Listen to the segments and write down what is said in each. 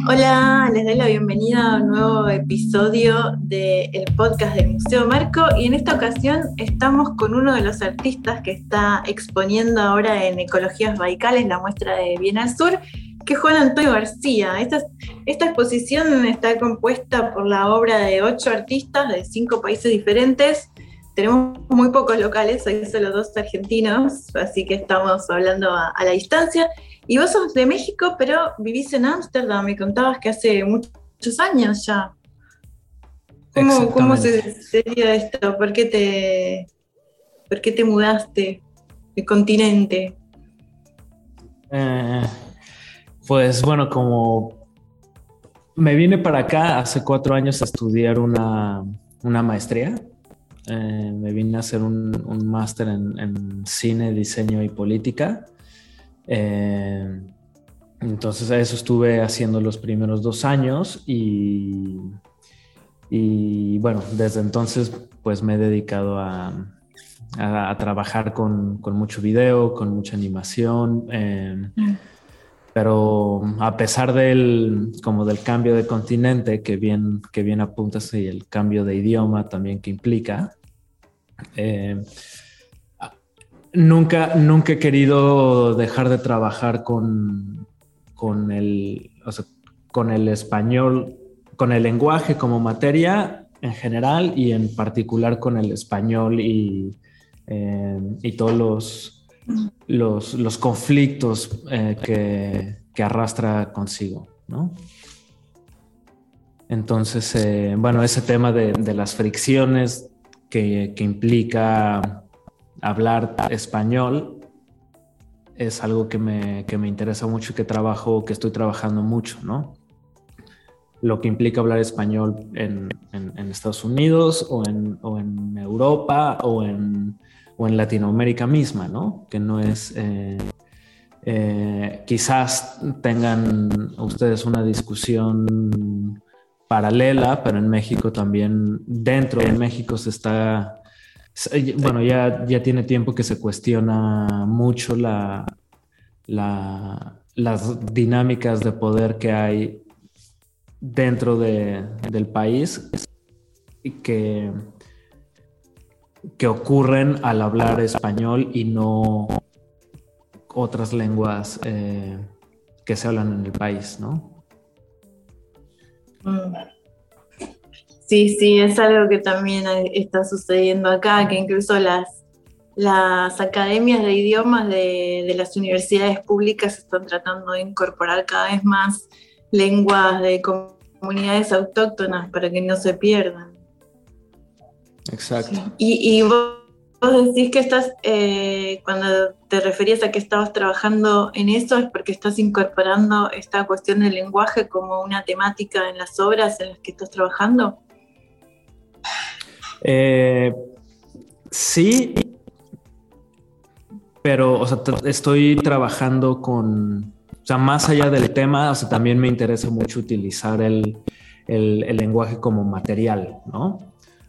Hola, les doy la bienvenida a un nuevo episodio del podcast del Museo Marco y en esta ocasión estamos con uno de los artistas que está exponiendo ahora en Ecologías Baikales, la muestra de Bienal Sur, que es Juan Antonio García. Esta exposición está compuesta por la obra de 8 artistas de 5 países diferentes. Tenemos muy pocos locales, hay solo 2 argentinos, así que estamos hablando a la distancia. Y vos sos de México, pero vivís en Ámsterdam, me contabas que hace muchos años ya. ¿Cómo se dio esto? ¿Por qué te mudaste de continente? Pues bueno, como me vine para acá hace 4 años a estudiar una maestría. Me vine a hacer un máster en cine, diseño y política. Entonces a eso estuve haciendo los primeros 2 años y bueno, desde entonces pues me he dedicado a trabajar con mucho video, con mucha animación, pero a pesar del cambio de continente que bien apuntas y el cambio de idioma también que implica, nunca he querido dejar de trabajar con el español, con el lenguaje como materia en general y en particular con el español y todos los conflictos que arrastra consigo, ¿no? Entonces, bueno, ese tema de las fricciones que implica hablar español es algo que me interesa mucho y que estoy trabajando mucho, ¿no? Lo que implica hablar español en Estados Unidos o en Europa o en Latinoamérica misma, ¿no? Que no es... quizás tengan ustedes una discusión paralela, pero en México también, dentro de México se está... Bueno, ya tiene tiempo que se cuestiona mucho las dinámicas de poder que hay dentro del país y que ocurren al hablar español y no otras lenguas que se hablan en el país, ¿no? Sí, es algo que también está sucediendo acá, que incluso las academias de idiomas de las universidades públicas están tratando de incorporar cada vez más lenguas de comunidades autóctonas para que no se pierdan. Exacto. Sí. Y vos decís que estás, cuando te referías a que estabas trabajando en eso, es porque estás incorporando esta cuestión del lenguaje como una temática en las obras en las que estás trabajando. Sí, pero, o sea, estoy trabajando o sea, más allá del tema, o sea, también me interesa mucho utilizar el lenguaje como material, ¿no?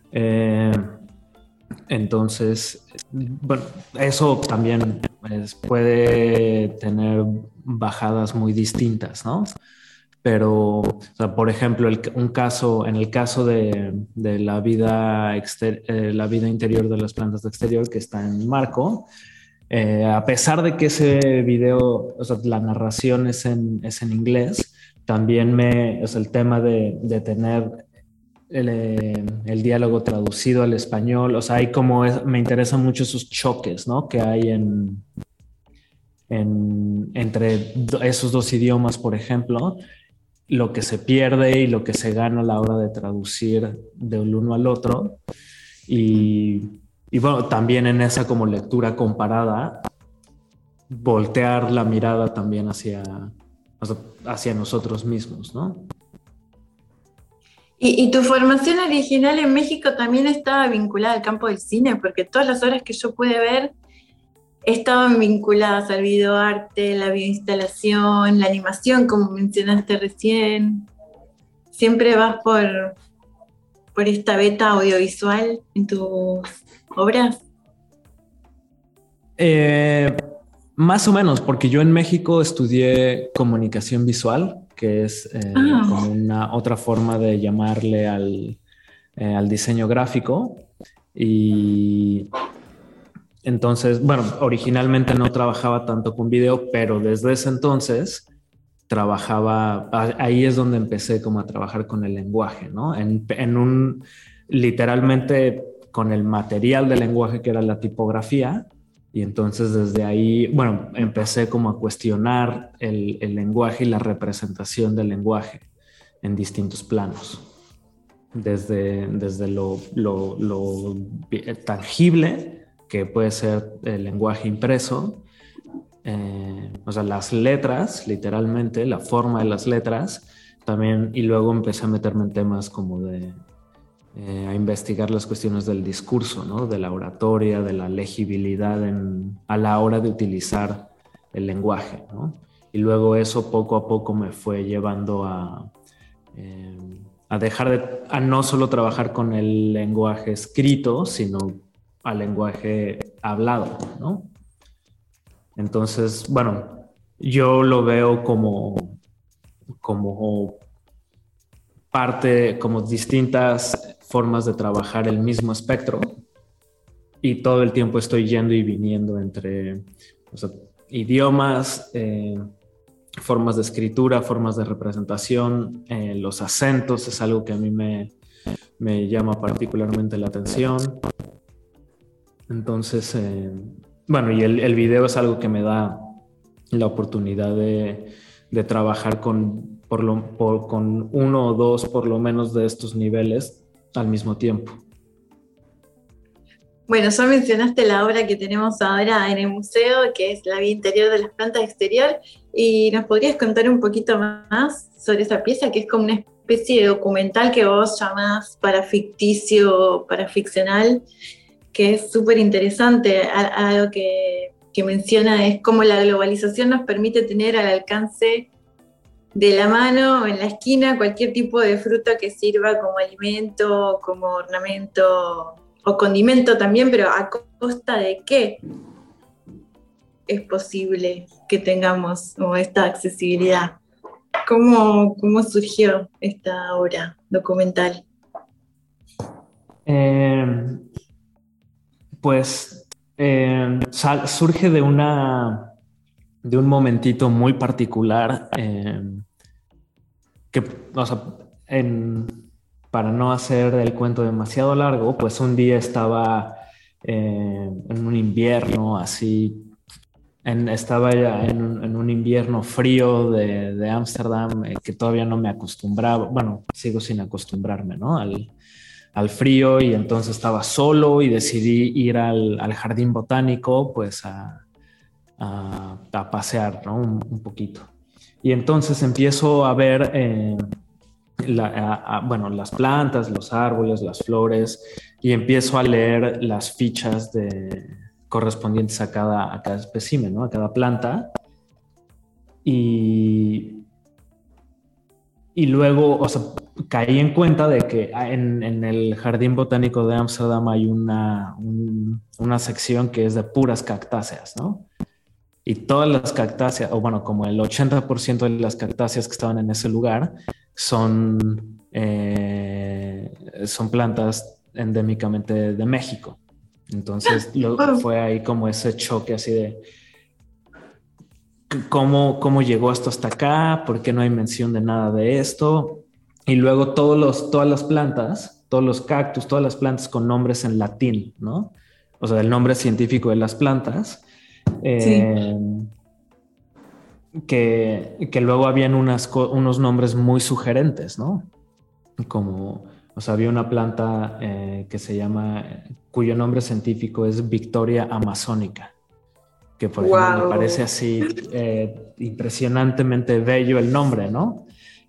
Entonces, bueno, eso también puede tener bajadas muy distintas, ¿no? Pero, o sea, por ejemplo, en el caso de la vida interior de las plantas de exterior que está en Marco, a pesar de que ese video, o sea, la narración es en inglés, también o sea, el tema de tener el diálogo traducido al español, o sea, me interesan mucho esos choques, ¿no? Que hay entre esos 2 idiomas, por ejemplo, lo que se pierde y lo que se gana a la hora de traducir del uno al otro. Y bueno, también en esa como lectura comparada, voltear la mirada también hacia nosotros mismos, ¿no? ¿Y tu formación original en México también estaba vinculada al campo del cine? Porque todas las obras que yo pude ver estaban vinculadas al videoarte, la videoinstalación, la animación, como mencionaste recién. ¿Siempre vas por esta beta audiovisual en tus obras? Más o menos, porque yo en México estudié comunicación visual, que es Ah, como una otra forma de llamarle al diseño gráfico. Y entonces, bueno, originalmente no trabajaba tanto con video, pero desde ese entonces ahí es donde empecé como a trabajar con el lenguaje, ¿no? Literalmente con el material del lenguaje que era la tipografía. Y entonces desde ahí, bueno, empecé como a cuestionar el lenguaje y la representación del lenguaje en distintos planos. Desde lo tangible, que puede ser el lenguaje impreso, o sea, las letras, literalmente, la forma de las letras, también, y luego empecé a meterme en temas como a investigar las cuestiones del discurso, ¿no? De la oratoria, de la legibilidad a la hora de utilizar el lenguaje, ¿no? Y luego eso poco a poco me fue llevando a a no solo trabajar con el lenguaje escrito, sino al lenguaje hablado, ¿no? Entonces, bueno, yo lo veo como parte, como distintas formas de trabajar el mismo espectro, y todo el tiempo estoy yendo y viniendo entre, o sea, idiomas, formas de escritura, formas de representación, los acentos es algo que a mí me llama particularmente la atención. Entonces, bueno, y el video es algo que me da la oportunidad de trabajar con uno o dos, por lo menos, de estos niveles al mismo tiempo. bueno, ya mencionaste la obra que tenemos ahora en el museo, que es La vida interior de las plantas exterior, y ¿nos podrías contar un poquito más sobre esa pieza, que es como una especie de documental que vos llamás paraficticio, paraficcional, que es súper interesante? Algo que menciona es cómo la globalización nos permite tener al alcance de la mano o en la esquina cualquier tipo de fruta que sirva como alimento, como ornamento o condimento también, pero ¿a costa de qué es posible que tengamos esta accesibilidad? ¿Cómo surgió esta obra documental? Pues surge de un momentito muy particular, que, o sea, para no hacer el cuento demasiado largo, pues un día estaba en un invierno así, estaba ya en un invierno frío de Ámsterdam, que todavía no me acostumbraba, bueno, sigo sin acostumbrarme, ¿no? Al frío, y entonces estaba solo y decidí ir al jardín botánico, pues a pasear, ¿no? Un poquito. Y entonces empiezo a ver bueno, las plantas, los árboles, las flores, y empiezo a leer las fichas correspondientes a cada espécimen, ¿no? A cada planta. Y luego, o sea, caí en cuenta de que en el Jardín Botánico de Ámsterdam hay una sección que es de puras cactáceas, ¿no? Y todas las cactáceas, o bueno, como el 80% de las cactáceas que estaban en ese lugar son plantas endémicamente de México. Entonces fue ahí como ese choque así de cómo llegó esto hasta acá, por qué no hay mención de nada de esto. Y luego todas las plantas, todos los cactus, todas las plantas con nombres en latín, ¿no? O sea, el nombre científico de las plantas. Sí. Que luego habían unos nombres muy sugerentes, ¿no? Como, o sea, había una planta cuyo nombre científico es Victoria amazonica, que por ejemplo me parece así impresionantemente bello el nombre, ¿no?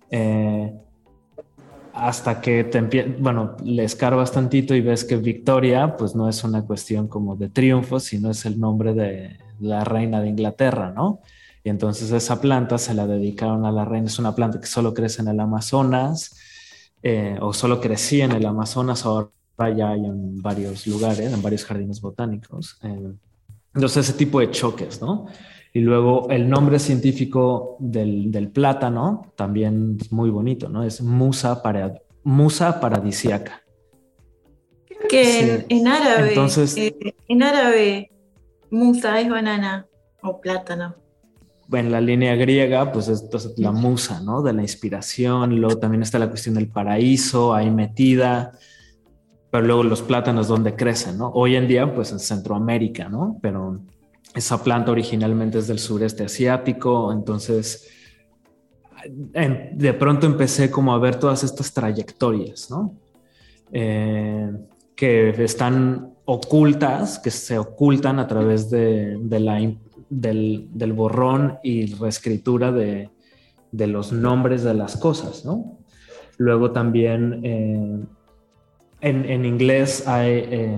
Hasta que le escarbas tantito y ves que Victoria pues no es una cuestión como de triunfo, sino es el nombre de la reina de Inglaterra, ¿no? Y entonces esa planta se la dedicaron a la reina. Es una planta que solo crece en el Amazonas, o solo crecía en el Amazonas, ahora ya hay en varios lugares, en varios jardines botánicos. Entonces ese tipo de choques, ¿no? Y luego el nombre científico del plátano también es muy bonito, ¿no? Es Musa paradisiaca. Creo que Sí. Entonces, en árabe, musa es banana o plátano. en la línea griega, pues es entonces, la musa, ¿no? De la inspiración. Luego también está la cuestión del paraíso ahí metida. Pero luego los plátanos, ¿dónde crecen, no? Hoy en día, pues en Centroamérica, ¿no? Pero esa planta originalmente es del sureste asiático. Entonces, de pronto empecé como a ver todas estas trayectorias, ¿no? Que están ocultas, que se ocultan a través del borrón y reescritura de los nombres de las cosas, ¿no? Luego también en inglés hay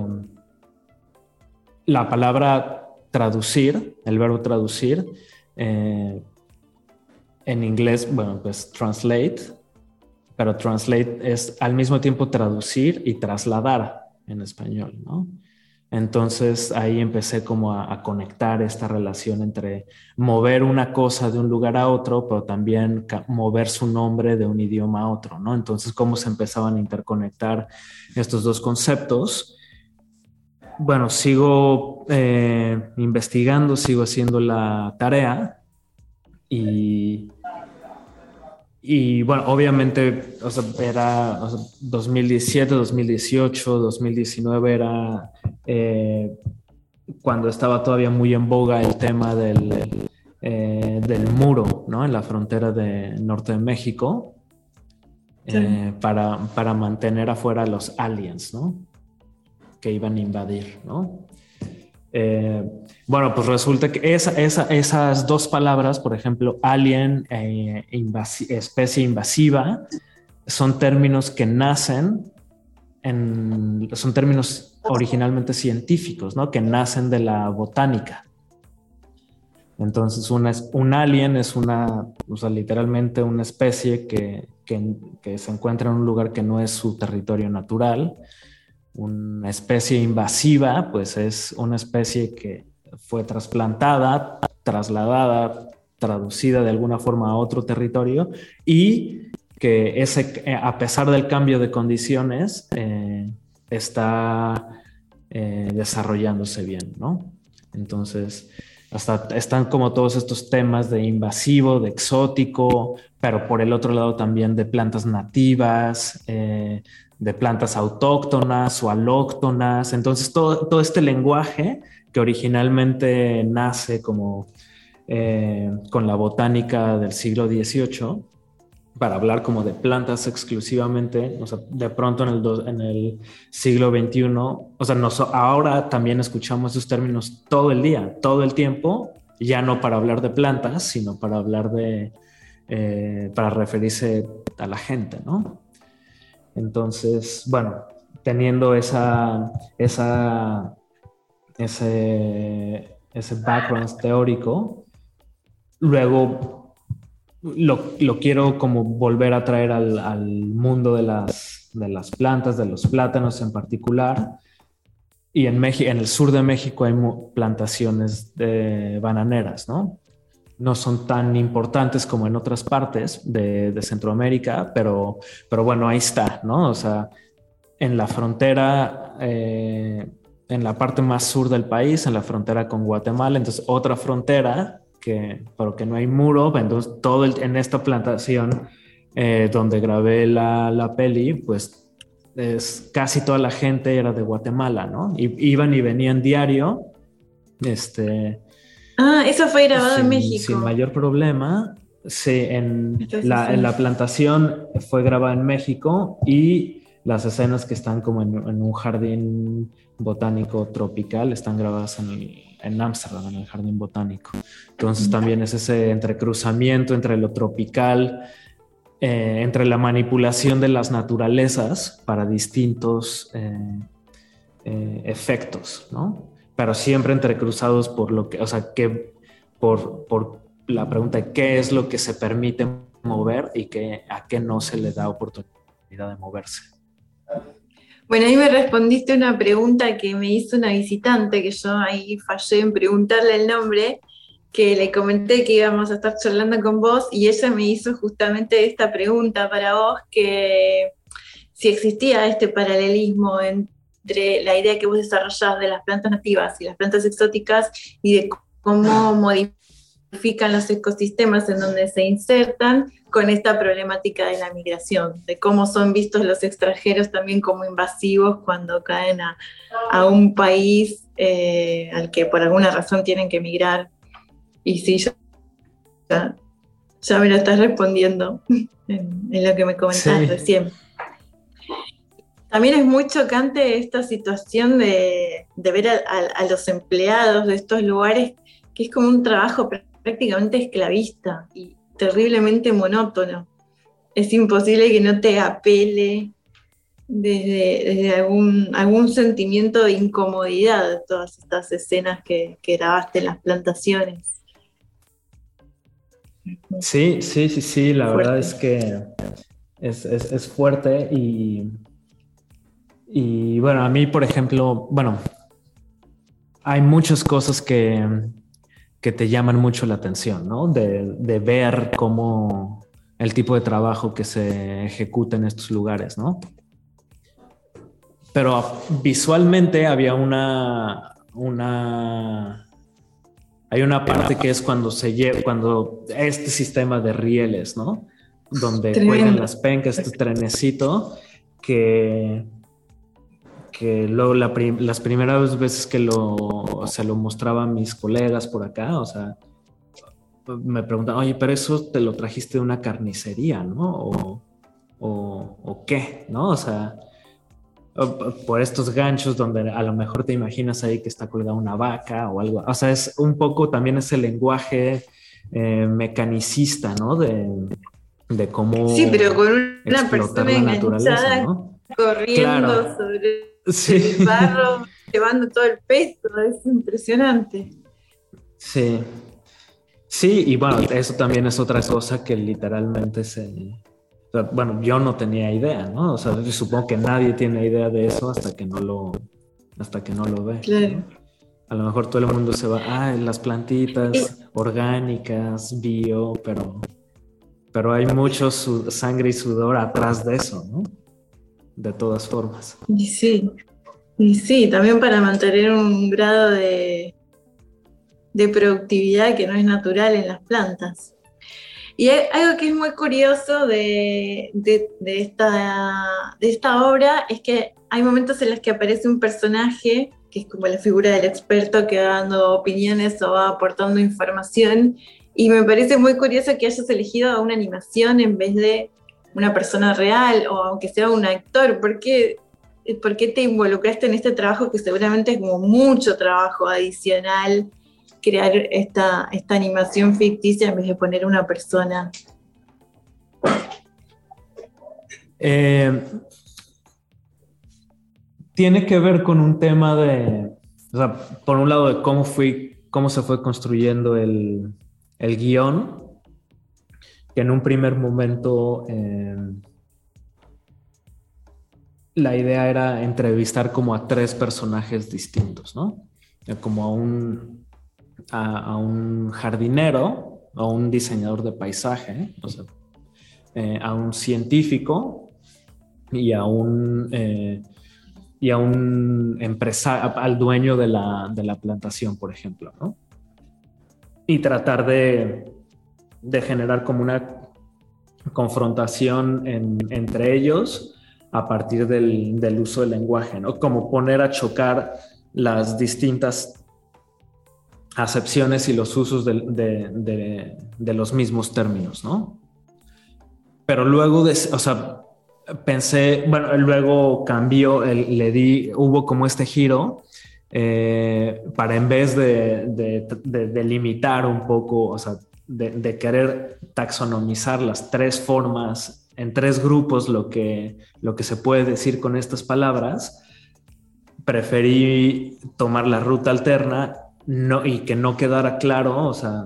la palabra traducir, el verbo traducir, en inglés, bueno, pues translate, pero translate es al mismo tiempo traducir y trasladar en español, ¿no? Entonces ahí empecé como a conectar esta relación entre mover una cosa de un lugar a otro, pero también mover su nombre de un idioma a otro, ¿no? Entonces cómo se empezaban a interconectar estos dos conceptos. Bueno, sigo investigando, sigo haciendo la tarea y bueno, obviamente, o sea, era 2017, 2018, 2019 era cuando estaba todavía muy en boga el tema del muro, ¿no? En la frontera de norte de México, Sí. para mantener afuera a los aliens, ¿no? Que iban a invadir, ¿no? Bueno, pues resulta que esas dos palabras, por ejemplo, alien e especie invasiva, son términos que nacen son términos originalmente científicos, ¿no? Que nacen de la botánica. Entonces, un alien es o sea, literalmente una especie que se encuentra en un lugar que no es su territorio natural. Una especie invasiva, pues es una especie que fue trasplantada, trasladada, traducida de alguna forma a otro territorio y que a pesar del cambio de condiciones, está desarrollándose bien, ¿no? Entonces, hasta están como todos estos temas de invasivo, de exótico, pero por el otro lado también de plantas nativas, de plantas autóctonas o alóctonas. Entonces, todo este lenguaje que originalmente nace como con la botánica del siglo XVIII, para hablar como de plantas exclusivamente, o sea, de pronto en el siglo XXI, o sea, ahora también escuchamos esos términos todo el día, todo el tiempo, ya no para hablar de plantas, sino para hablar para referirse a la gente, ¿no? Entonces, bueno, teniendo ese background teórico, luego lo quiero como volver a traer al mundo de las plantas, de los plátanos en particular. Y en el sur de México hay plantaciones de bananeras, ¿no? No son tan importantes como en otras partes de Centroamérica, pero bueno, ahí está, ¿no? O sea, en la frontera, en la parte más sur del país, en la frontera con Guatemala, entonces otra frontera, pero que no hay muro, entonces en esta plantación donde grabé la peli, pues casi toda la gente era de Guatemala, ¿no? Iban y venían diario, Eso fue grabado en México. sin mayor problema. Sí, en la plantación fue grabada en México y las escenas que están como en un jardín botánico tropical están grabadas en Ámsterdam, en el jardín botánico. Entonces también es ese entrecruzamiento entre lo tropical, entre la manipulación de las naturalezas para distintos efectos, ¿no? Pero siempre entrecruzados por la pregunta de qué es lo que se permite mover y a qué no se le da oportunidad de moverse. Bueno, ahí me respondiste una pregunta que me hizo una visitante, que yo ahí fallé en preguntarle el nombre, que le comenté que íbamos a estar charlando con vos y ella me hizo justamente esta pregunta para vos, que si existía este paralelismo entre la idea que vos desarrollás de las plantas nativas y las plantas exóticas y de cómo modifican los ecosistemas en donde se insertan con esta problemática de la migración, de cómo son vistos los extranjeros también como invasivos cuando caen a un país al que por alguna razón tienen que migrar. Y sí, ya me lo estás respondiendo en lo que me comentabas recién. También es muy chocante esta situación de ver a los empleados de estos lugares, que es como un trabajo prácticamente esclavista y terriblemente monótono. Es imposible que no te apele desde algún sentimiento de incomodidad de todas estas escenas que grabaste en las plantaciones. Sí, la fuerte. Verdad es que es fuerte y bueno, a mí, por ejemplo, hay muchas cosas que te llaman mucho la atención, ¿no? De ver cómo el tipo de trabajo que se ejecuta en estos lugares, ¿no? Pero visualmente había hay una parte que es cuando este sistema de rieles, ¿no? Donde cuelgan las pencas, este trenecito, que luego las primeras veces que se lo mostraba a mis colegas por acá, o sea, me preguntaban, oye, pero eso te lo trajiste de una carnicería, ¿no? ¿O qué? ¿No? O sea, por estos ganchos donde a lo mejor te imaginas ahí que está colgada una vaca o algo. O sea, es un poco también ese lenguaje mecanicista, ¿no? De cómo sí, pero con una persona la naturaleza, ¿no? Corriendo sobre el barro, llevando todo el peso, es impresionante. Sí. Sí, y bueno, eso también es otra cosa que literalmente yo no tenía idea, ¿no? O sea, yo supongo que nadie tiene idea de eso hasta que no lo ve. Claro. ¿No? A lo mejor todo el mundo se va, las plantitas orgánicas, bio, pero hay mucho sangre y sudor atrás de eso, ¿no? De todas formas. Y sí, también para mantener un grado de productividad que no es natural en las plantas. Y hay algo que es muy curioso de esta obra, es que hay momentos en los que aparece un personaje, que es como la figura del experto que va dando opiniones o va aportando información, y me parece muy curioso que hayas elegido a una animación en vez de una persona real, o aunque sea un actor. ¿Por qué te involucraste en este trabajo que seguramente es como mucho trabajo adicional, crear esta animación ficticia en vez de poner una persona? Tiene que ver con un tema o sea, por un lado de cómo se fue construyendo el guión, que en un primer momento la idea era entrevistar como a 3 personajes distintos, ¿no? Como a un jardinero, a un diseñador de paisaje, o sea, a un científico y a un empresario, al dueño de la plantación, por ejemplo, ¿no? Y tratar de generar como una confrontación entre ellos a partir del uso del lenguaje, ¿no? Como poner a chocar las distintas acepciones y los usos de los mismos términos, ¿no? Pero luego, pensé, luego cambió, hubo como este giro para, en vez de limitar un poco, o sea, de querer taxonomizar las 3 formas, en 3 grupos, lo que se puede decir con estas palabras, preferí tomar la ruta alterna, y que no quedara claro, o sea,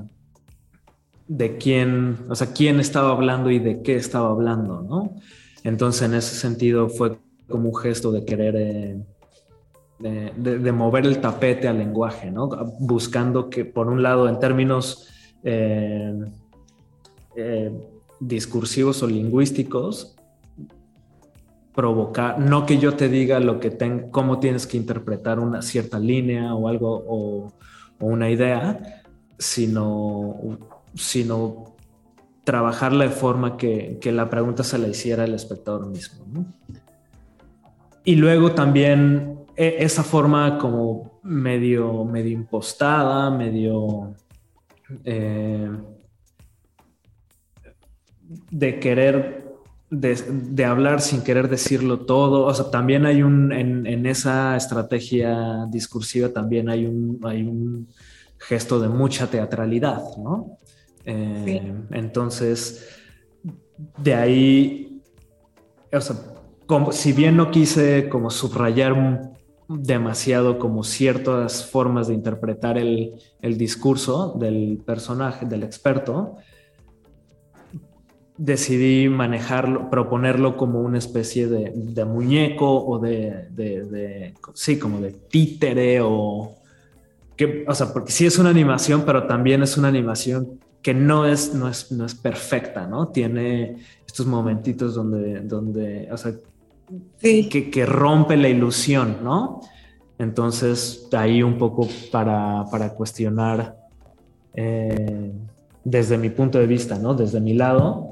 quién estaba hablando y de qué estaba hablando, ¿no? Entonces, en ese sentido, fue como un gesto de querer de mover el tapete al lenguaje, ¿no? Buscando que, por un lado, en términos discursivos o lingüísticos, provocar, no que yo te diga cómo tienes que interpretar una cierta línea o algo o una idea, sino trabajarla de forma que la pregunta se la hiciera el espectador mismo, ¿no? Y luego también esa forma como medio impostada, medio de querer de hablar sin querer decirlo todo. O sea, también hay en esa estrategia discursiva también hay un gesto de mucha teatralidad, ¿no? Sí. Entonces, de ahí, o sea, si bien no quise como subrayar demasiado como ciertas formas de interpretar el discurso del personaje, del experto, decidí proponerlo como una especie de muñeco o sí, como de títere o sea, porque sí es una animación, pero también es una animación que no es perfecta, ¿no? Tiene estos momentitos donde o sea, Sí. que rompe la ilusión, ¿no? Entonces, ahí un poco para cuestionar desde mi punto de vista, ¿no? Desde mi lado,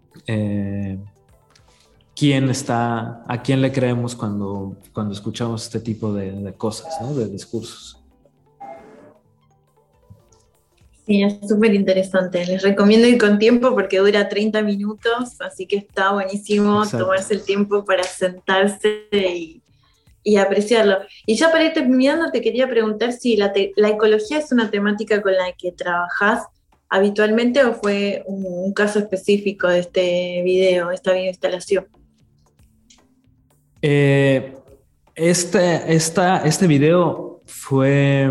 ¿a quién le creemos cuando escuchamos este tipo de cosas, ¿no? De discursos. Sí, es súper interesante. Les recomiendo ir con tiempo porque dura 30 minutos, así que está buenísimo. Exacto. Tomarse el tiempo para sentarse y apreciarlo. Y ya para ir terminando, te quería preguntar si la ecología es una temática con la que trabajás habitualmente o fue un caso específico de este video, esta videoinstalación. Este video fue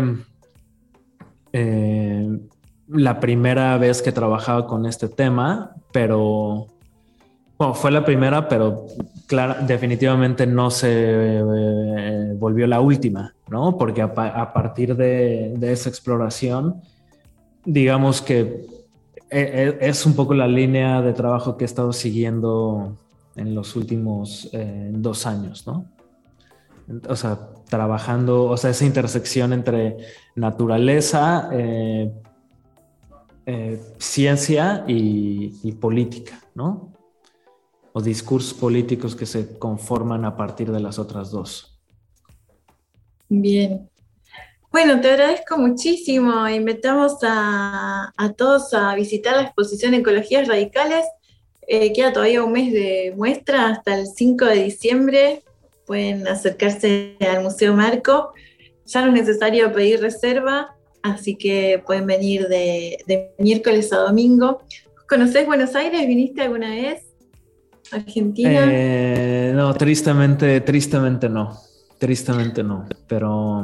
la primera vez que trabajaba con este tema, pero bueno, fue la primera, pero claro, definitivamente no se volvió la última, ¿no? Porque a partir de esa exploración, digamos que es un poco la línea de trabajo que he estado siguiendo en los últimos 2 años, ¿no? O sea, trabajando, o sea, esa intersección entre naturaleza, ciencia y política, ¿no? O discursos políticos que se conforman a partir de las otras dos. Bien. Bueno, te agradezco muchísimo. Invitamos a todos a visitar la exposición Ecologías Radicales. Queda todavía un mes de muestra hasta el 5 de diciembre. Pueden acercarse al Museo Marco. Ya no es necesario pedir reserva, así que pueden venir de miércoles a domingo. ¿Conocés Buenos Aires? ¿Viniste alguna vez? ¿Argentina? No, tristemente no. Tristemente no. Pero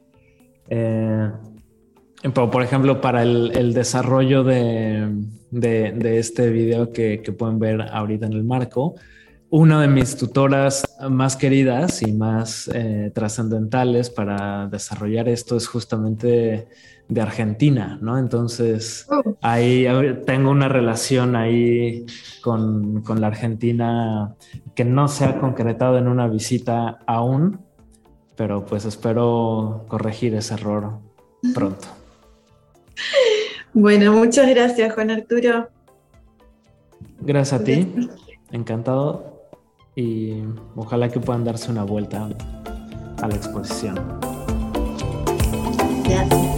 por ejemplo, para el desarrollo de este video que pueden ver ahorita en el marco, una de mis tutoras más queridas y más trascendentales para desarrollar esto es justamente de Argentina, ¿no? Entonces, ahí tengo una relación ahí con la Argentina que no se ha concretado en una visita aún, pero pues espero corregir ese error pronto. Bueno, muchas gracias, Juan Arturo. Gracias a ti, encantado, y ojalá que puedan darse una vuelta a la exposición. Gracias.